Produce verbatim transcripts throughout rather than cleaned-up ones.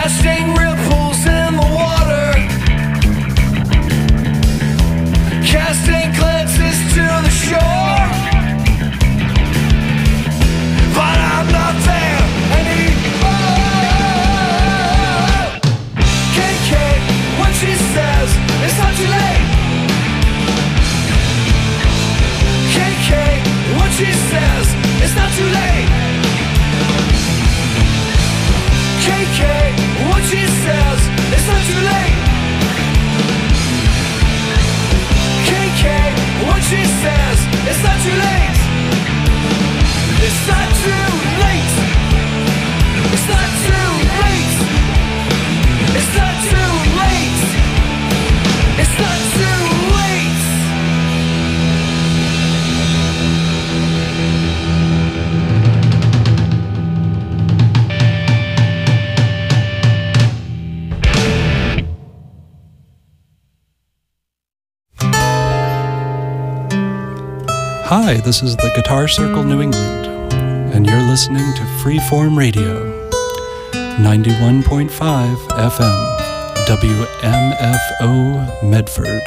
casting ripples in the water, casting glances to the shore. But I'm not there anymore. K K, when she says it's not too late. K K, when she says it's not too late. K K, when she says it's not too late. K K, when she says it's not too late. It's not too late. It's not too late. It's not too late. It's not too late. Hi, this is the Guitar Circle New England, and you're listening to Freeform Radio, ninety-one point five F M, W M F O Medford.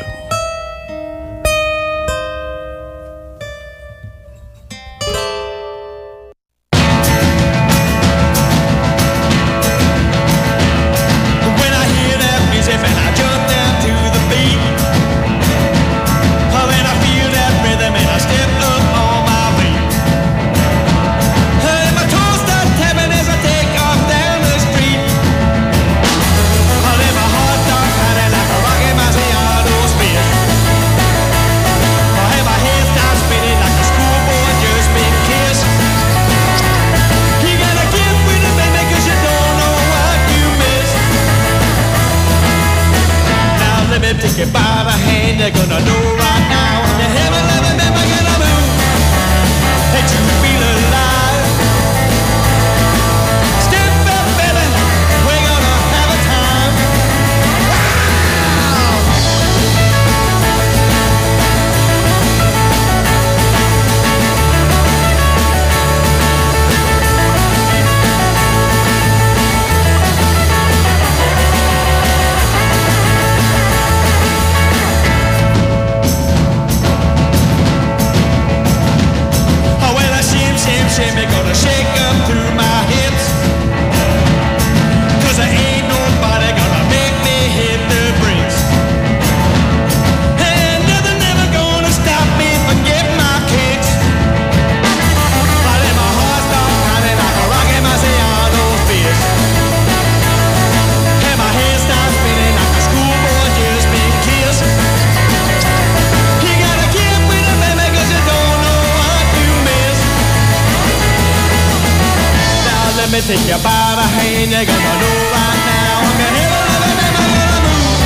Take you by the hand, you're gonna know right now. I'm gonna never, never, never gonna move.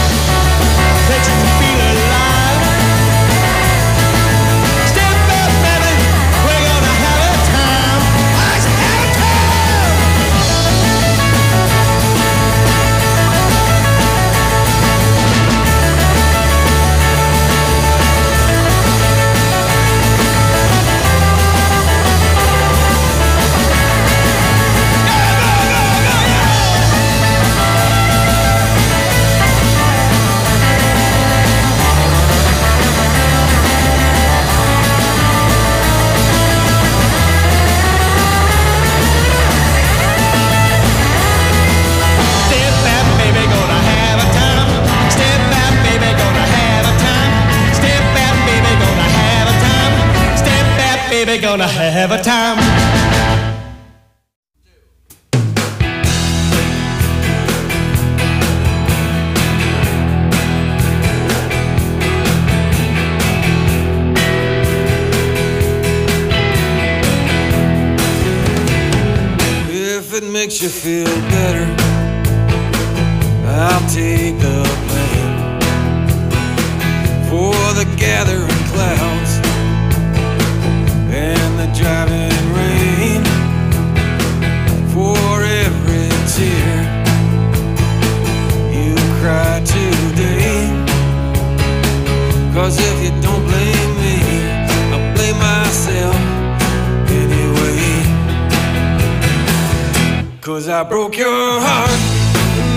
That you feel alive. Step up, baby, we're gonna have a time. Let's have a gonna have a time. If it makes you feel better, I'll take the blame for the gathering clouds and the driving rain, for every tear you cry today. Cause if you don't blame me, I'll blame myself anyway. Cause I broke your heart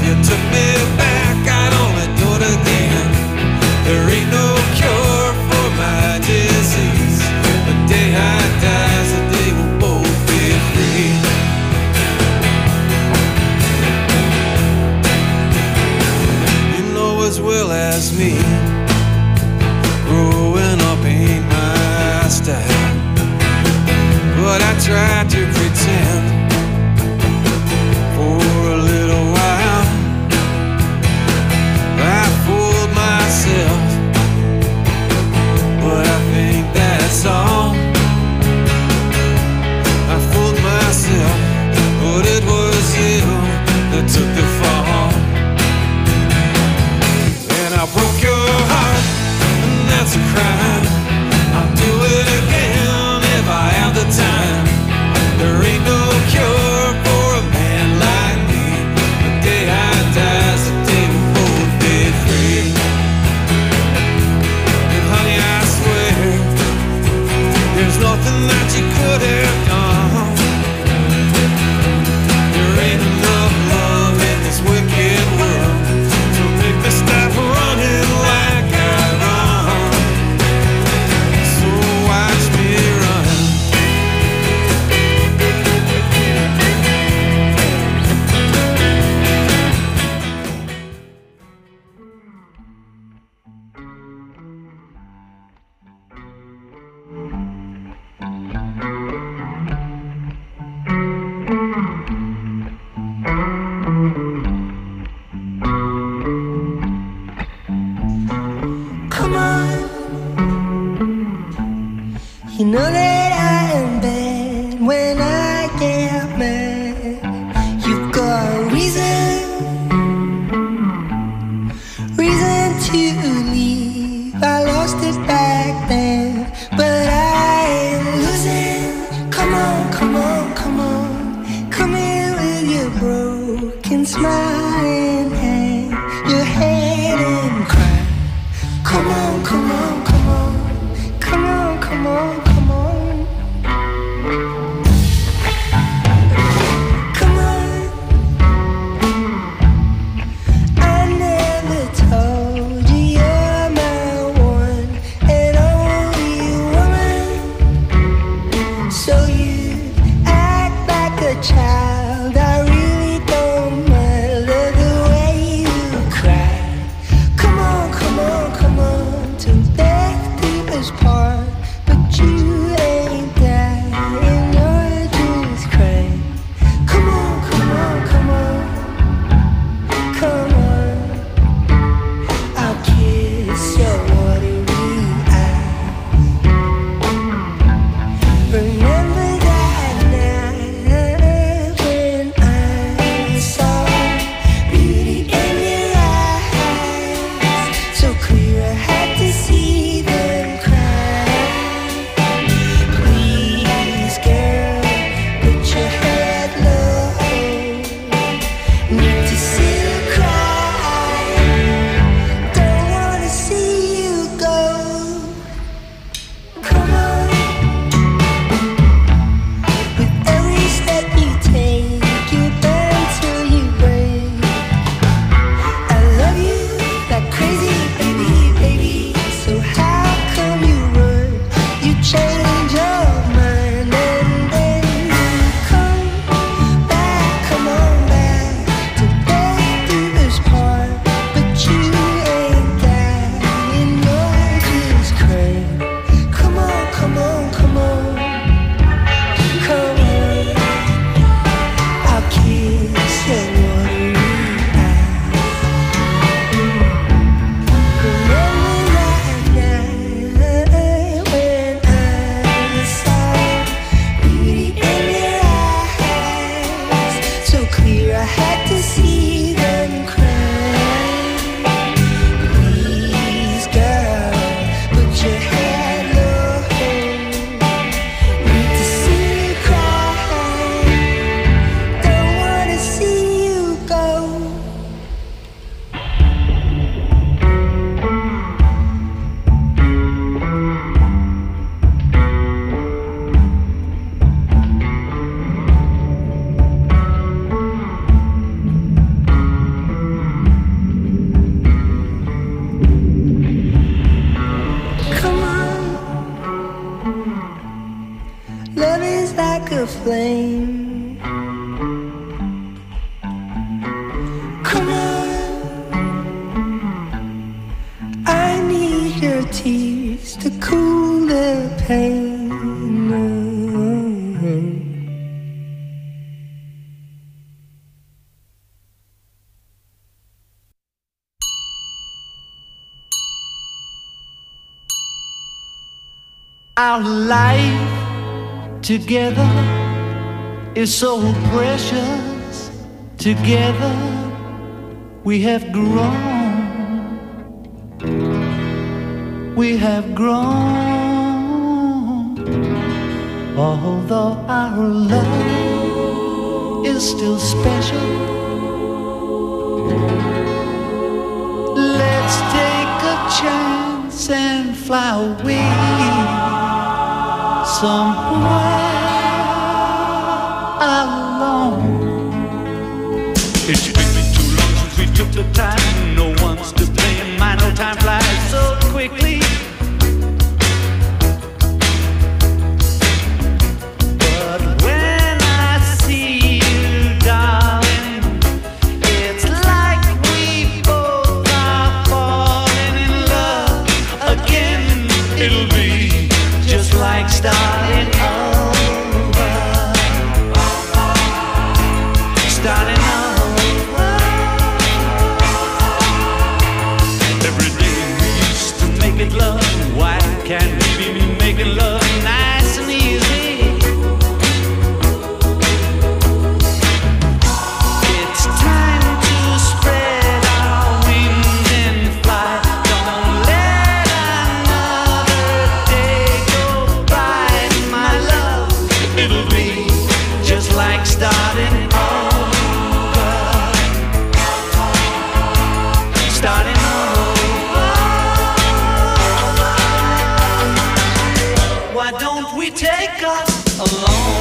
You took me back, I'd only do it again. There ain't no cure for my disease. The day I die is the day we'll both be free. You know as well as me, growing up ain't my style, but I tried to pretend for a little while. I fooled myself, but I think that's all. I fooled myself, but it was you that took the fall. And I broke your heart, and that's a crime. I'll do it again if I have the time. There ain't no cure for a man like me. The day I die is the day we'll both be free. And honey, I swear, there's nothing that you could have done. There ain't enough love in this wicked world to make me stop running like I run. So watch me run. Come on, you know that I am bad when I get mad. You've got reason, reason to leave. I lost it back then, but I ain't losing. Come on, come on, come on, come here with your broken smile and hang your head and cry. Come on, come on, come on, come on, come on, come on. Come on. I never told you you're my one and only woman. So you act like a child. I really don't mind. Love the way you cry. Come on, come on, come on, till death do us part. But you ain't dying, you're just crying. Come on, come on, come on, come on. I'll kiss your watery eyes. Remember that night when flame. Come on, I need your tears to cool the pain. Our life together is so precious. Together we have grown. We have grown. Although our love is still special, let's take a chance and fly away somewhere alone. It's been too long since we took the time. No one's to blame. My no time flies so quickly. But when I see you, darling, it's like we both are falling in love again. It'll be just like starting over, starting over. Every day we used to make it love. Why can't we be making love nice and easy? It's time to spread our wings and fly. Don't let another day go by, my love. It'll be just like starting over, starting over. Why don't we take us alone?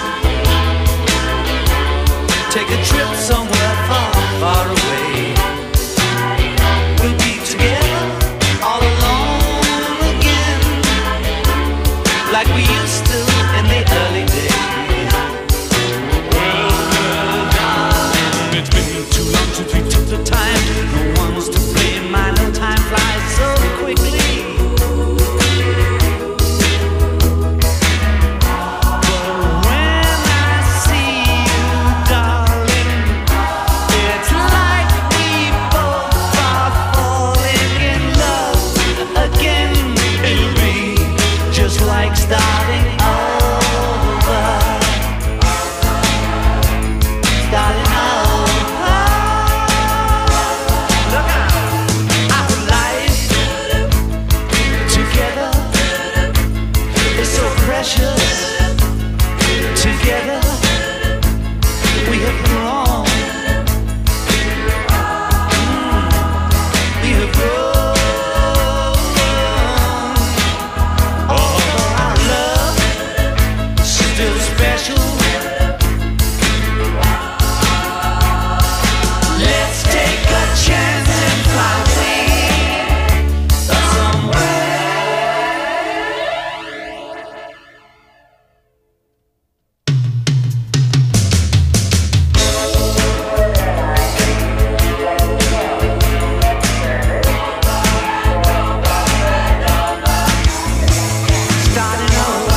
Take a trip somewhere far, far away. We'll be together all alone again, like we used to in the early days. Well, well, darling, it's been too long since we took the time. No one's to blame. My no time flies so quickly. But when I see you, darling, it's like we both are falling in love again. It'll be just like starting over, starting over. Look out! Our life together is so precious. Together we have grown. Mm, we have grown. Although our love is still special, let's take a chance and fly away somewhere. Starting over.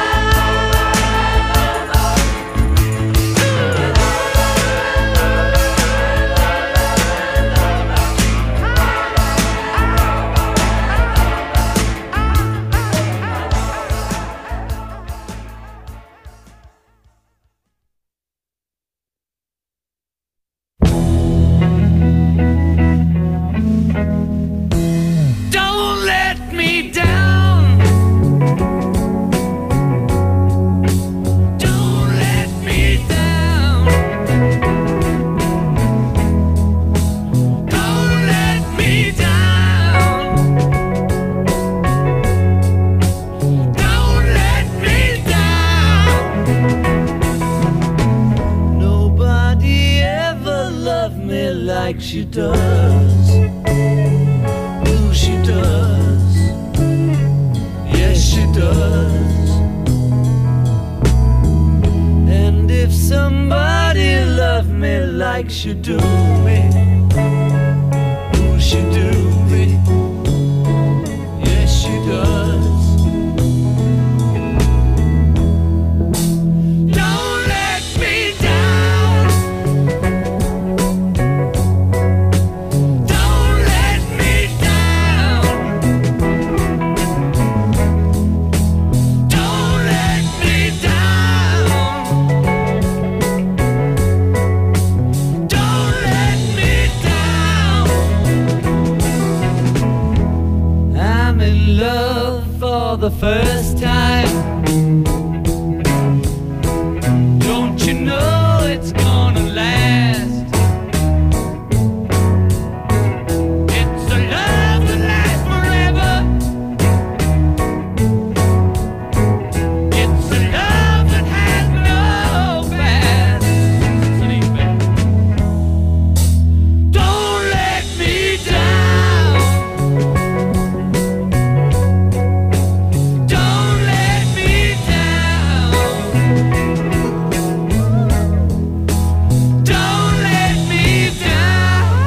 Don't let me down. Don't let me down. Don't let me down. Don't let me down. Nobody ever loved me like she does. Ooh, she does. Yes, she does. somebody love me like she do me. Oh, she do me. Yes, she does. Don't let me down. Don't let me down. Don't let me down. Don't let me down. I'm in love for the first time. Don't you know it's gonna last? It's a love that lasts forever. It's a love that has no past. Sleeping. Don't let me down. Don't let me down. Don't let me down.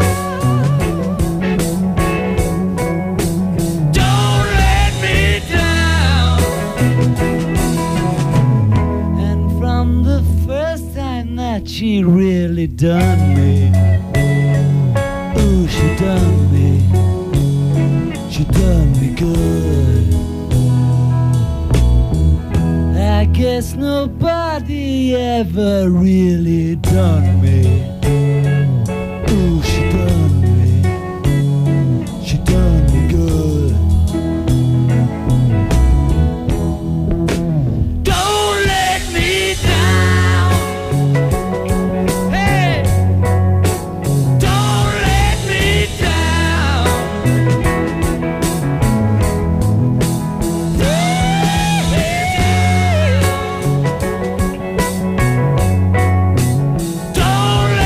Don't let me down. And from the first time that she really done me, ooh, she done me. She done me good. I guess nobody ever really done me. Ooh, she done me. She done me good. Don't let me down. Hey, don't let me down. Don't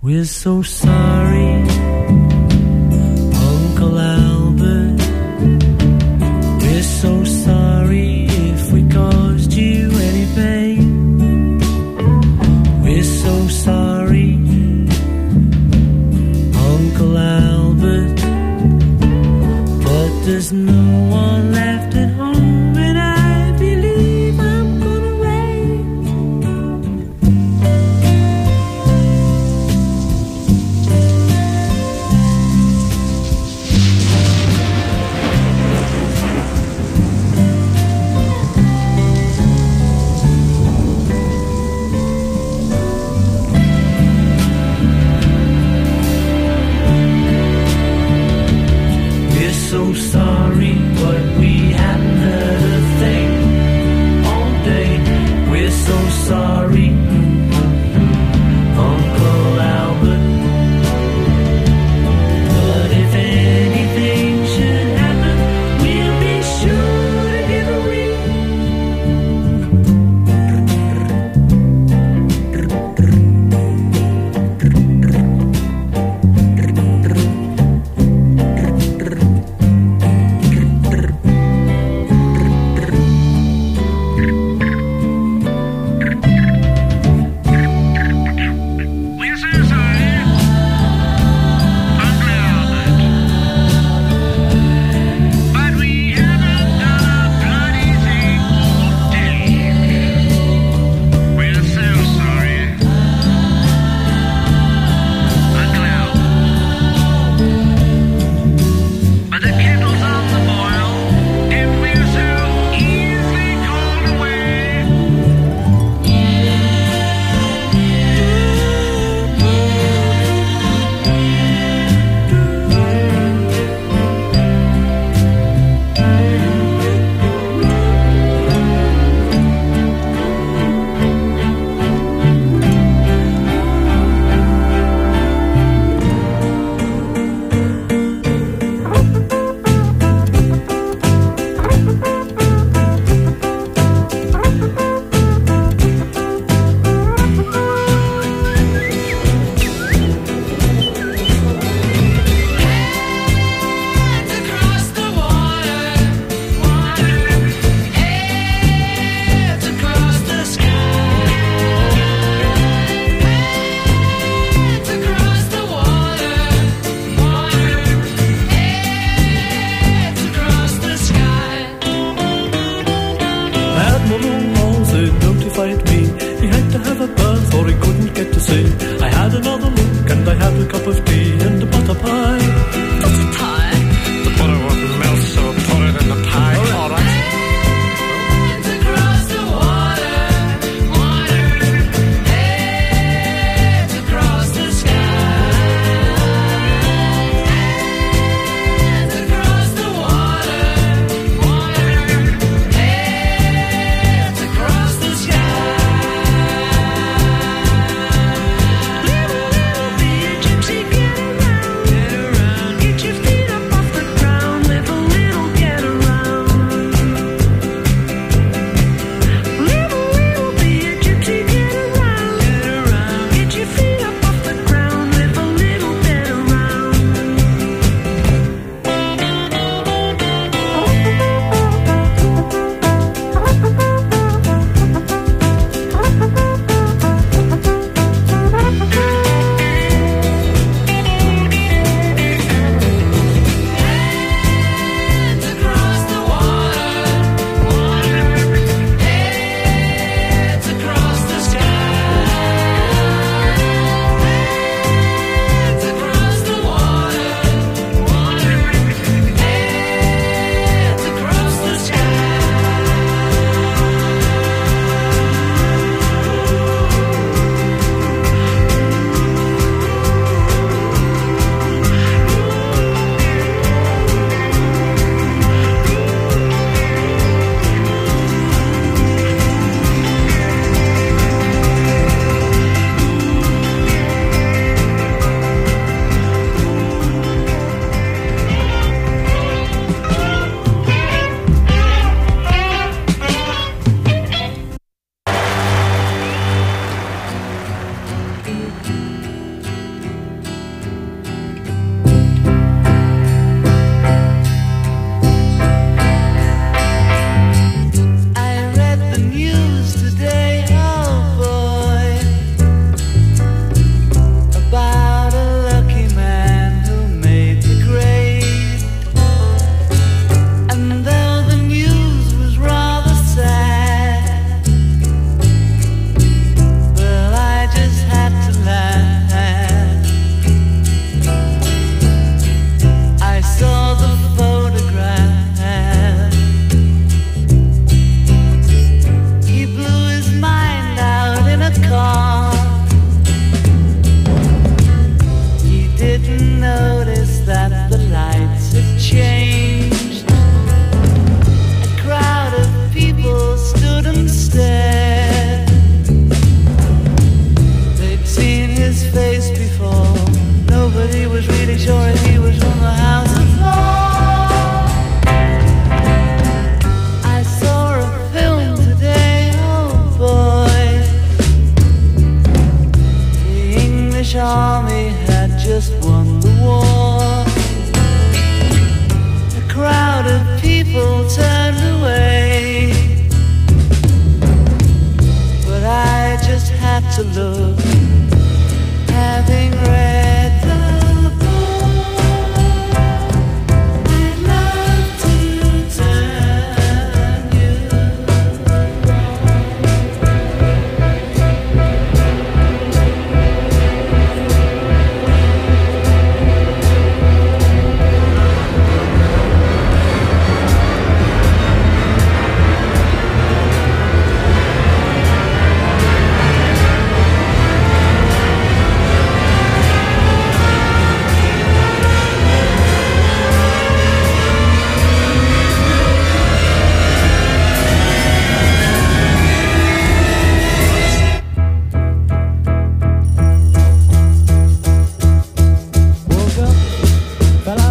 We're so sorry, Uncle Albert. We're so sorry if we caused you any pain. We're so sorry, Uncle Albert. But there's no one left at home, and I believe I'm gonna wait. We're so sorry, but we haven't heard a thing all day. We're so sorry, Uncle Albert. But if anything should happen, we'll be sure to give a ring.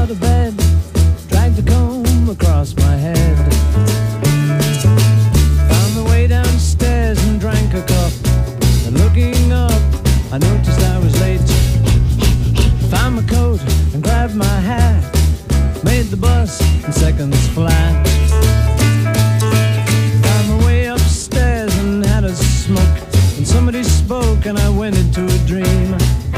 out of bed, dragged a comb across my head. Found my way downstairs and drank a cup. And looking up, I noticed I was late. Found my coat and grabbed my hat. Made the bus in seconds flat. Found my way upstairs and had a smoke. And somebody spoke and I went into a dream.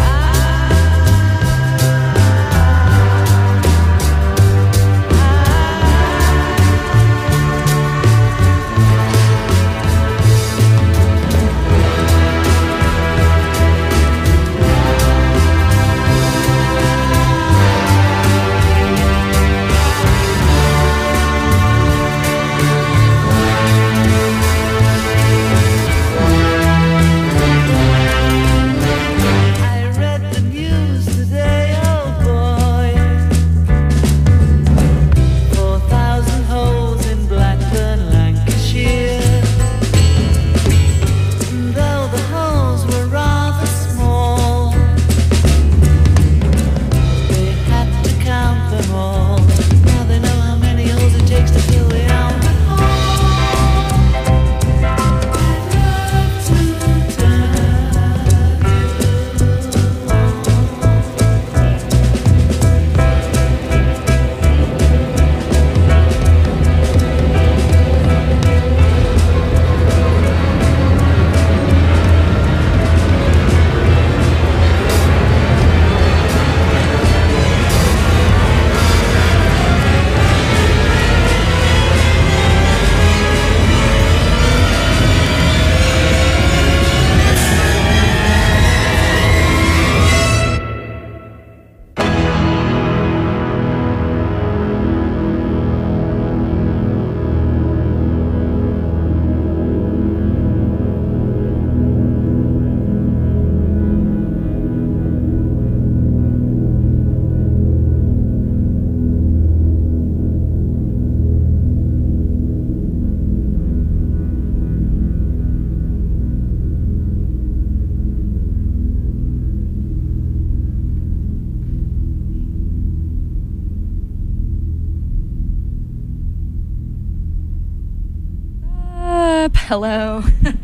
Hello.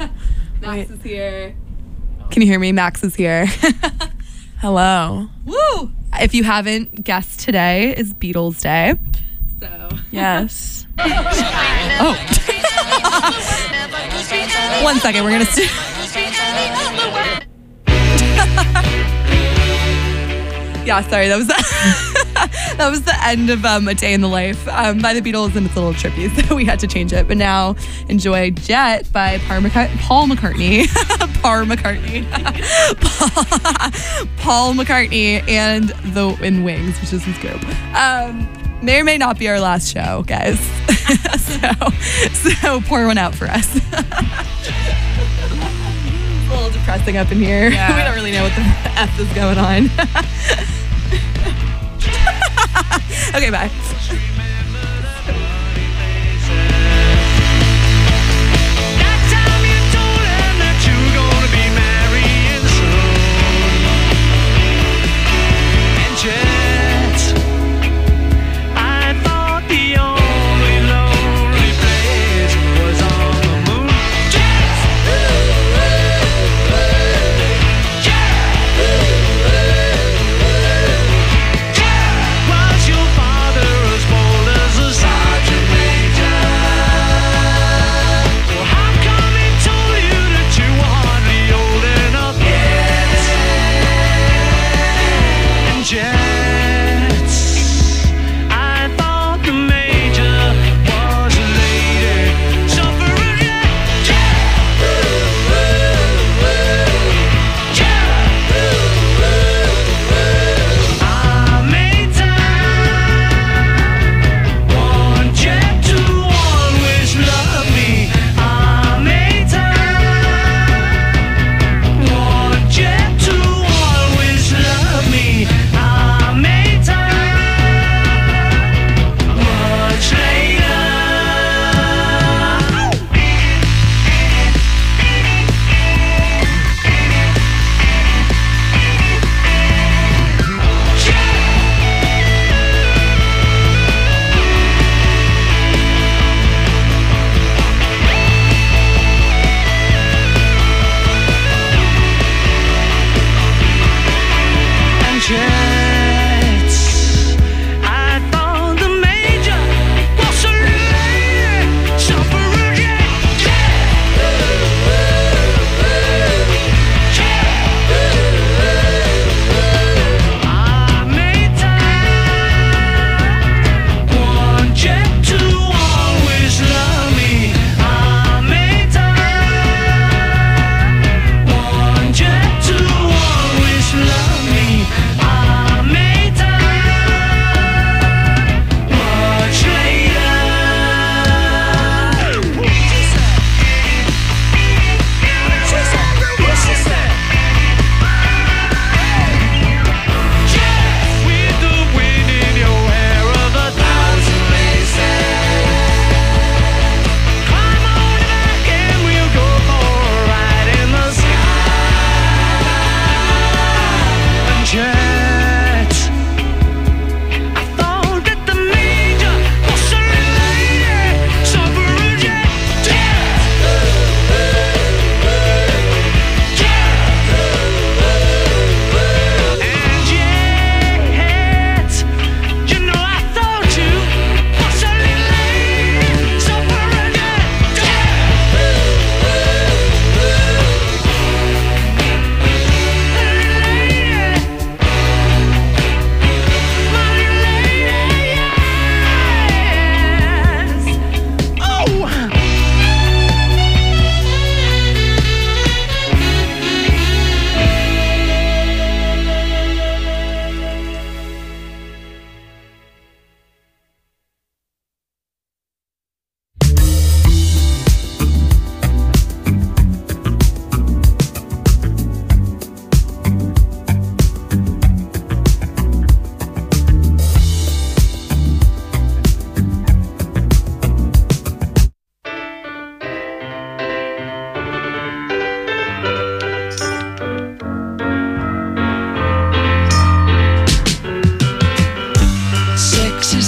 Max is here. Can you hear me? Max is here. Hello. Woo! If you haven't guessed, today is Beatles Day. So Yes. oh. One second, we're gonna. St- yeah, sorry. That was the that was the end of um, A Day in the Life um, by the Beatles, and it's a little trippy, so we had to change it. But now enjoy Jet by Paul, McCart- Paul McCartney, Paul McCartney, Paul, Paul McCartney, and the In Wings, which is his group. Um, may or may not be our last show, guys. so, so pour one out for us. It's a little depressing up in here. Yeah. We don't really know what the F is going on. Okay, bye. Was your father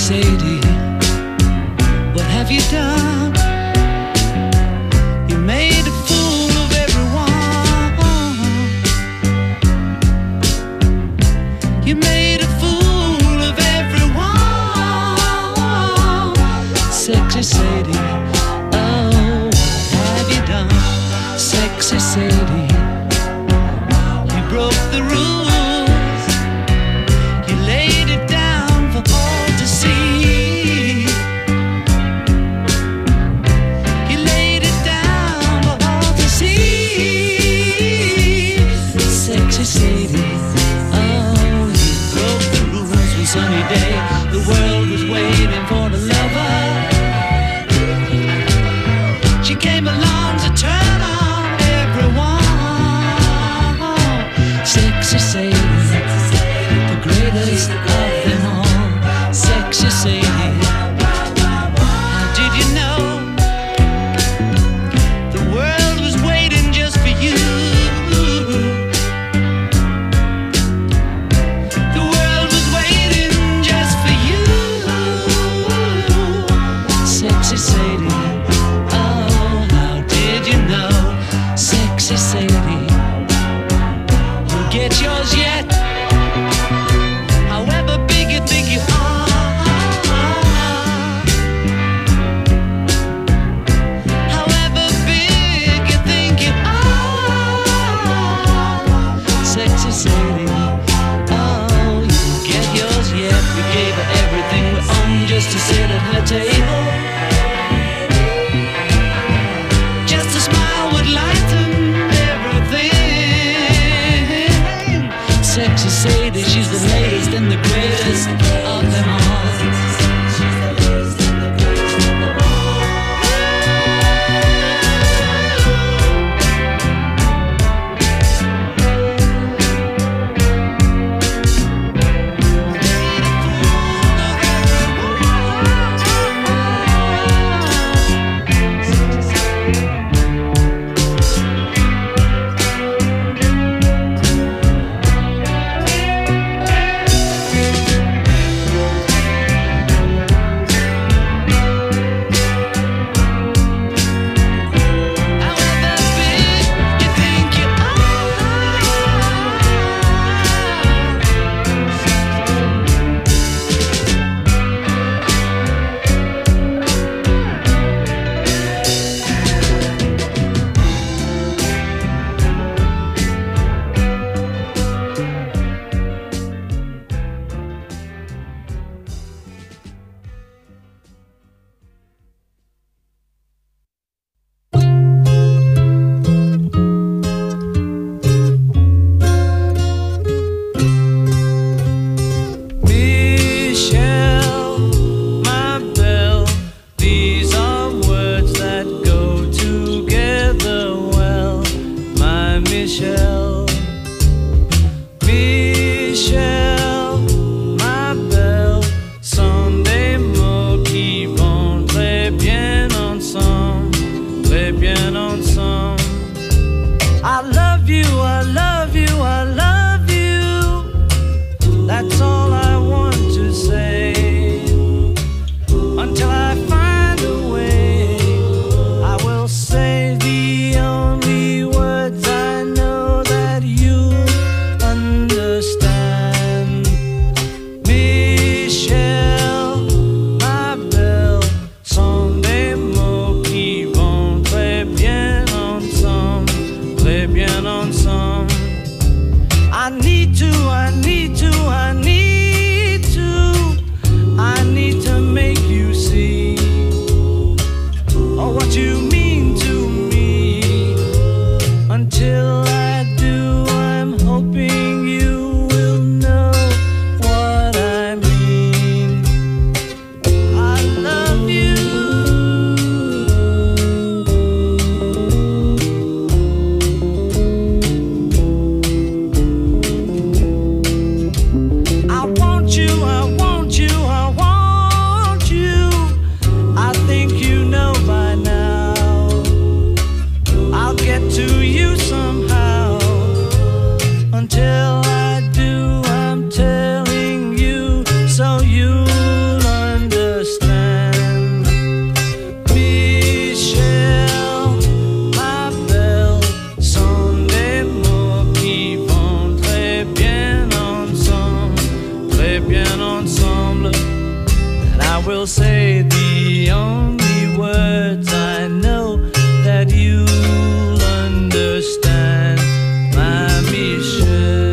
Sadie, what have you done? You made a fool of everyone. You made a fool of everyone. Sexy Sadie, oh, what have you done? Sexy Sadie, you broke the rules. You laid it down for all to see. You laid it down for all to see. Sexy Sadie, oh, you broke the rules. One sunny day, the world was waiting for the lover. She came along to turn on everyone. Sexy Sadie, the greatest of them all. Sexy Sadie, how did you know the world was waiting just for you? The world was waiting just for you. Sexy Sadie, oh, how did you know? Sexy Sadie, you'll get yours yet, however big you think you are. However big you think you are. Sexy Sadie, oh, you'll get yours yet. We gave her everything we own just to sit at her table. Just a smile would lighten everything. Sexy Sadie, she's the latest and the greatest of them all. However big you think you Michelle, my belle, these are words that go together well. My Michelle, Michelle, my belle, Sunday mots qui vont très bien ensemble, très bien ensemble. I love you, I love you, I love you. That's all I want to say. Until I find a way, I will say the only words I know that you understand. Michelle, ma belle, sont des mots qui vont très bien ensemble, très bien ensemble. I need to, I need to, I need to, I need to make you see oh, what you mean to me. Until I do, I'm hoping you will know what I mean. I love you. I want you, I want you, I want you. I think you know by now. I'll get to you somehow. Until I do, I'm telling you so you'll understand. will say the only words I know that you'll understand, my Michelle.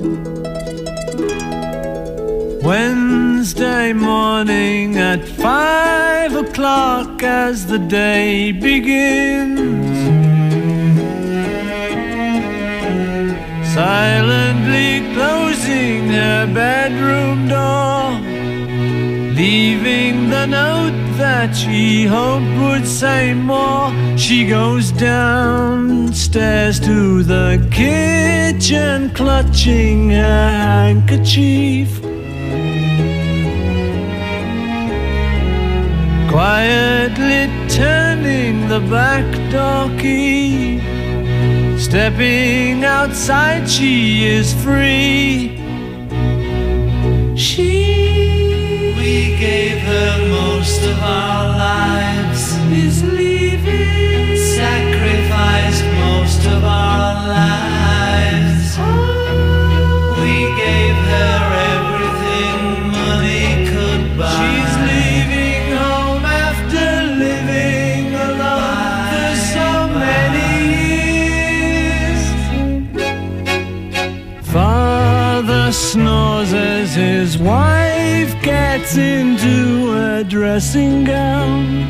Wednesday morning at five o'clock as the day begins, silently closing her bedroom door, leaving the note that she hoped would say more. She goes downstairs to the kitchen, clutching her handkerchief, quietly turning the back door key. Stepping outside, she is free. She, we gave her most of our lives, is leaving, sacrificed most of our lives. We gave her everything money could buy. She's leaving home after living alone for so many years. Father snores as his wife gets into a dressing gown,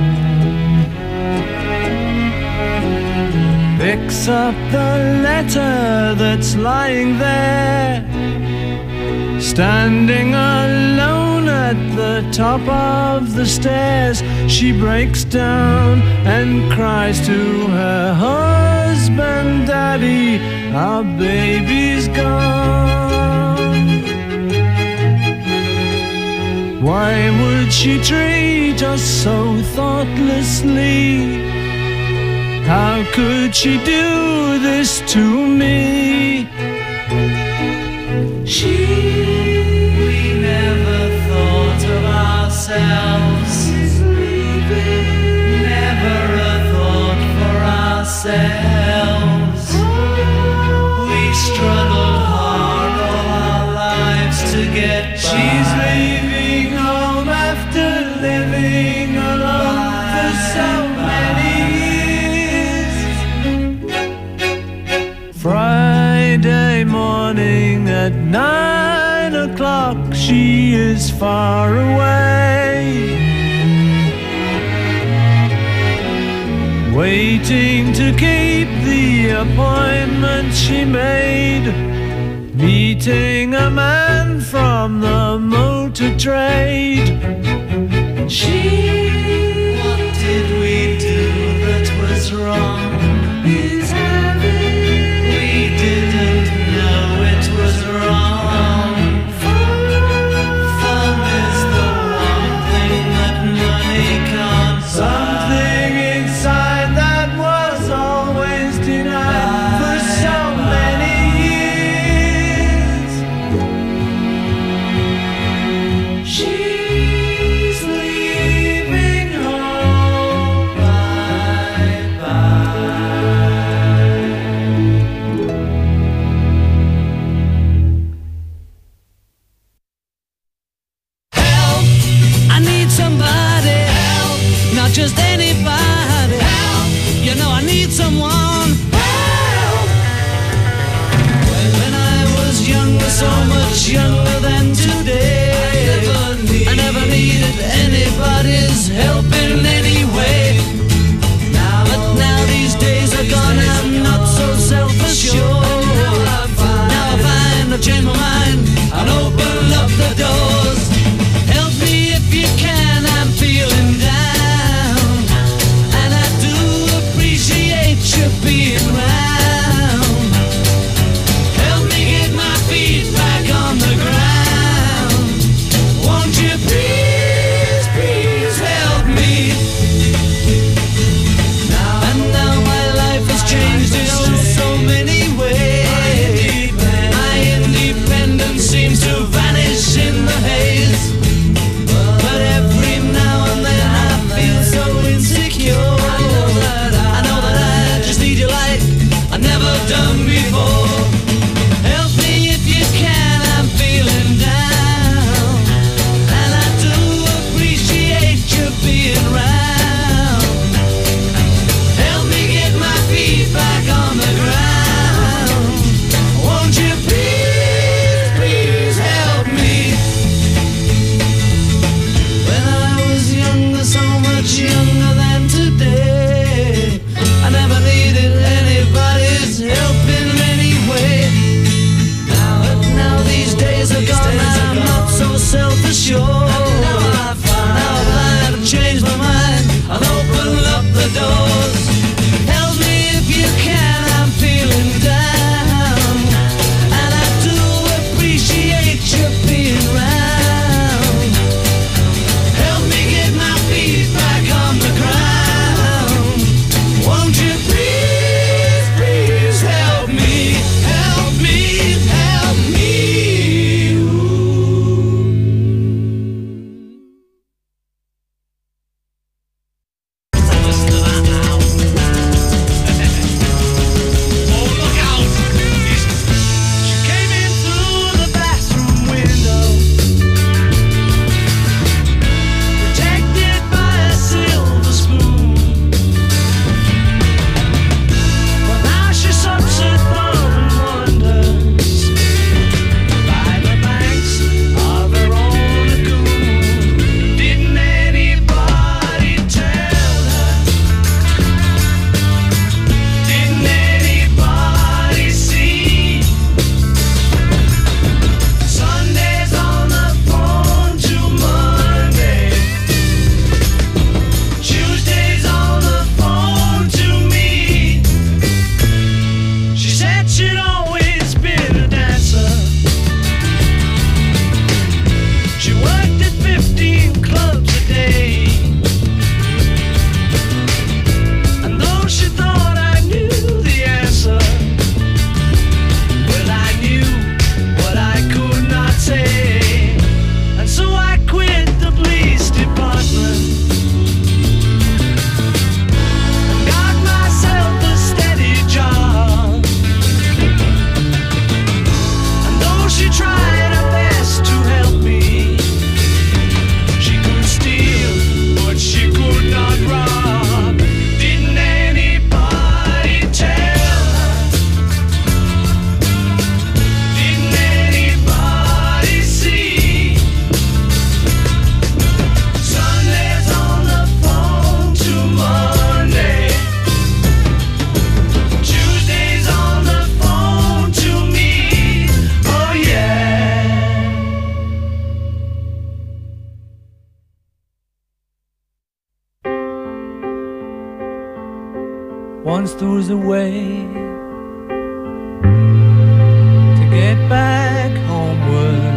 picks up the letter that's lying there, standing alone at the top of the stairs. She breaks down and cries to her husband, "Daddy, our baby's gone." Why would she treat us so thoughtlessly? How could she do this to me? She, we never thought of ourselves, never a thought for ourselves. We struggled hard all our lives to get by. She's leaving home after living alone for so many years. Friday morning at nine o'clock, she is far away, waiting to keep the appointment she made, meeting a man from the motor trade. She, what did we do that was wrong? is having, We didn't know it was wrong. Fun is the one thing that money can't buy. something inside that was always denied for so many years. She's leaving home, bye bye. Help! I need somebody. Help! Not just anybody. Help! You know I need someone. Help! When I was younger, so much younger than today, I never, need, I never needed anybody's help in any way. Now, but now these days are gone, I'm not so self-assured. Now I find, now I find I've changed my mind and opened up the doors. Help me if you can, I'm feeling down, and I do appreciate you being round. Help me get my feet back on the ground. Once there was a way to get back homeward.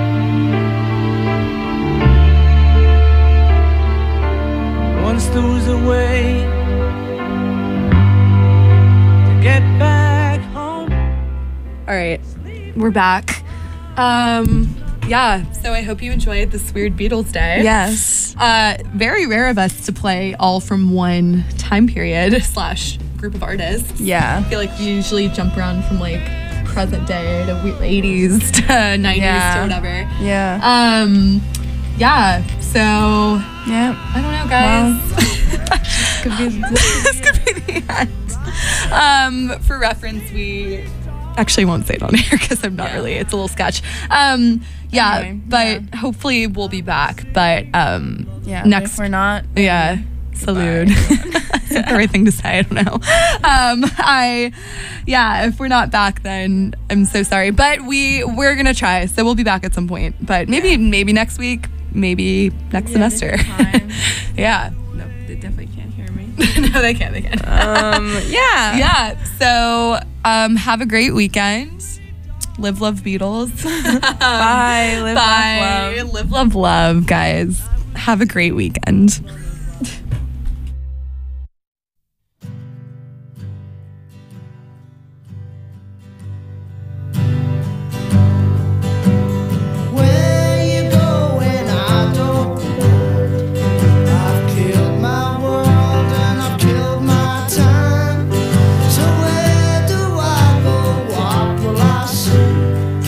Once there was a way to get back home. All right, we're back. Um, yeah, so I hope you enjoyed this weird Beatles day. Yes. Uh, very rare of us to play all from one time period slash group of artists. Yeah. I feel like we usually jump around from like present day to we- eighties to nineties Yeah. to whatever. Yeah. Um, yeah, so yeah. I don't know, guys. Could be This could be the end. Um, for reference, we actually won't say it on air because I'm not Yeah. really, it's a little sketch. Um, yeah, Anyway, but yeah. hopefully we'll be back. But um, Yeah. next, If we're not. yeah, salute. Is that the right thing to say? I don't know. Um, I, yeah, if we're not back, then I'm so sorry. But we we're gonna try, so we'll be back at some point. But maybe maybe next week, maybe next semester. Yeah. No, they definitely can't hear me. No, they can't. They can't. Um. Yeah. Yeah. So um, have a great weekend. Live, love, Beatles. Bye. Live, Bye. laugh, love. Live, love, love, guys. Have a great weekend.